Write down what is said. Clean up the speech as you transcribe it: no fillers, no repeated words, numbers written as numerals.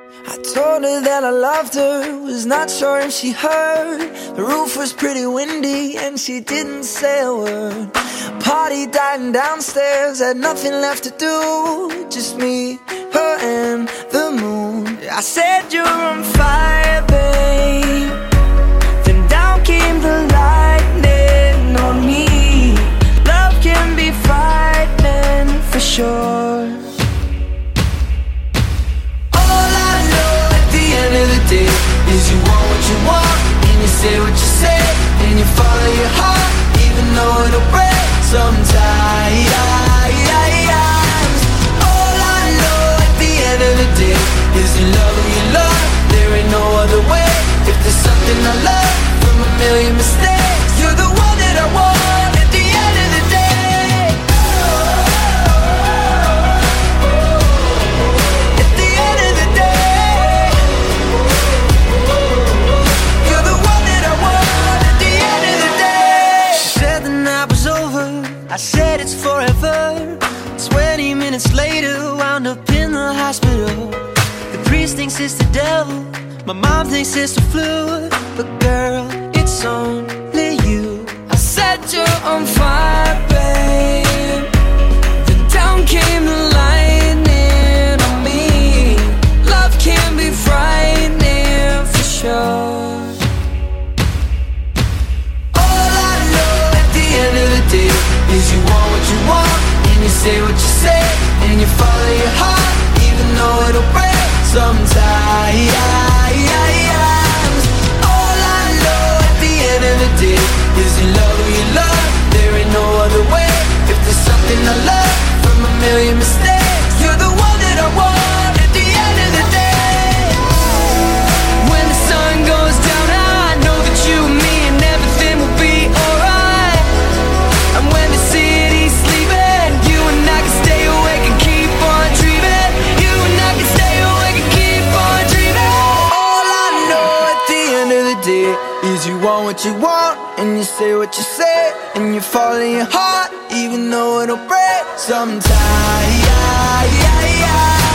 I told her that I loved her, was not sure if she heard. The roof was pretty windy and she didn't say a word. Party dying downstairs, had nothing left to do. Just me, her and the moon. I said you're on fire, babe. Then down came the lightning on me. Love can be frightening for sure. Is you want what you want, and you say what you say, and you follow your heart, even though it'll break sometimes. All I know at the end of the day is you love who you love, there ain't no other way. If there's something I love from a million mistakes, you're the one that I want at the end of the day. I said it's forever. 20 minutes later, wound up in the hospital. The priest thinks it's the devil, my mom thinks it's the flu. But girl, it's only you. I said you're on fire, babe. Then down came the lightning on me. Love can be frightening for sure. All I know at the end of the day is you want what you want, and you say what you say, and you follow your heart, even though it'll break sometimes. All I know at the end of the day is you love who you love, there ain't no other way. If there's something I love from a million mistakes, you're the one that I want at the end of the day. When the sun goes down, I know that you and me and everything will be alright. And when the city's sleeping, you and I can stay awake and keep on dreaming. You and I can stay awake and keep on dreaming. All I know at the end of the day is you want what you want, and you say what you say, and you follow your heart, even though it'll break sometimes.